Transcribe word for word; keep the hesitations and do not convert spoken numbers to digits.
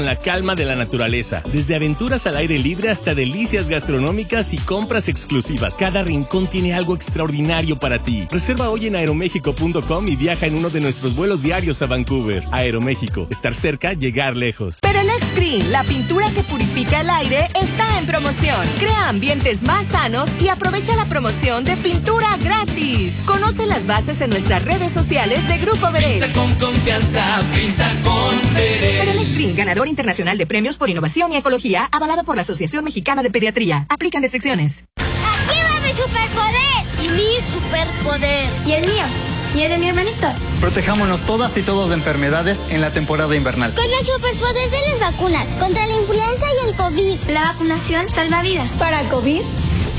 La calma de la naturaleza. Desde aventuras al aire libre hasta delicias gastronómicas y compras exclusivas. Cada rincón tiene algo extraordinario para ti. Reserva hoy en aeroméxico punto com y viaja en uno de nuestros vuelos diarios a Vancouver. Aeroméxico. Estar cerca, llegar lejos. Perelex Green, la pintura que purifica el aire, está en promoción. Crea ambientes más sanos y aprovecha la promoción de pintura gratis. Conoce las bases en nuestras redes sociales de Grupo Verel. Pinta con confianza, pinta con Verel. Perelex Green, ganador internacional de premios por innovación y ecología, avalado por la Asociación Mexicana de Pediatría. Aplican restricciones. ¡Aquí va mi superpoder! Y mi superpoder. Y el mío. Y el de mi hermanito. Protejámonos todas y todos de enfermedades en la temporada invernal. Con el superpoder de las vacunas contra la influenza y el COVID. La vacunación salva vidas. Para COVID